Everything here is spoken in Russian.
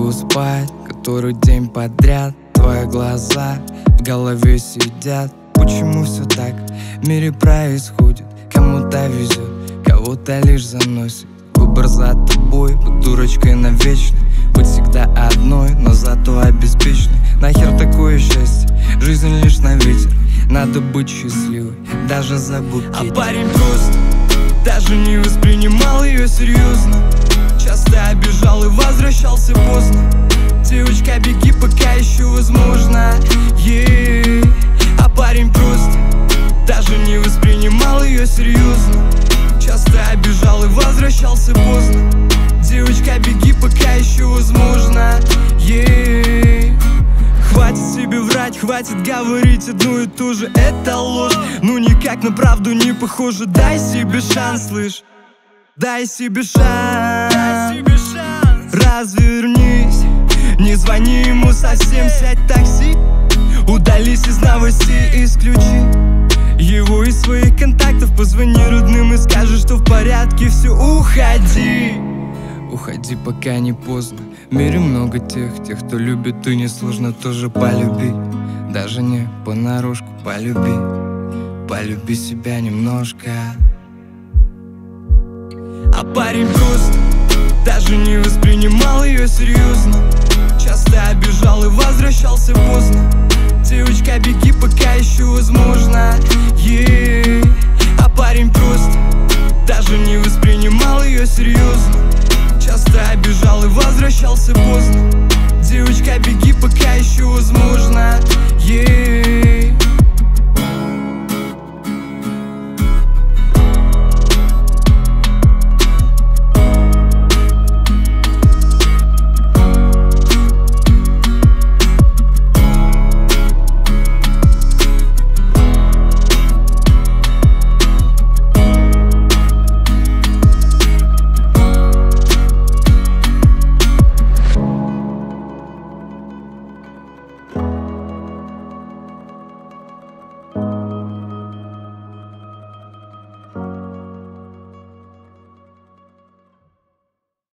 могу спать который день подряд. Твои глаза в голове сидят. Почему все так в мире происходит? Кому-то везет, кого-то лишь заносит. Выбор за тобой, быть дурочкой навечно. Быть всегда одной, но зато обеспеченной. Нахер такое счастье, жизнь лишь на ветер. Надо быть счастливой, даже за букет. А парень просто даже не воспринимал ее серьезно. Часто обижал и возвращался поздно. Девочка, беги, пока еще возможно. А парень просто даже не воспринимал ее серьезно. Часто обижал и возвращался поздно. Девочка, беги, пока еще возможно. Хватит себе врать, хватит говорить одну и ту же. Это ложь, ну никак на правду не похоже. Дай себе шанс, слышь, дай себе шанс. Развернись, не звони ему совсем. Сядь в такси, удались из новостей, исключи его из своих контактов. Позвони родным и скажи, что в порядке все. Уходи, уходи, пока не поздно. В мире много тех, кто любит, и несложно тоже полюбить. Даже не понарошку полюби. Полюби себя немножко. А парень просто даже не воспринимал ее серьезно. Часто обижал и возвращался поздно. Девочка, беги, пока еще возможно. А парень просто даже не воспринимал ее серьезно. Часто обижал и возвращался поздно. Девочка, беги, пока еще возможно.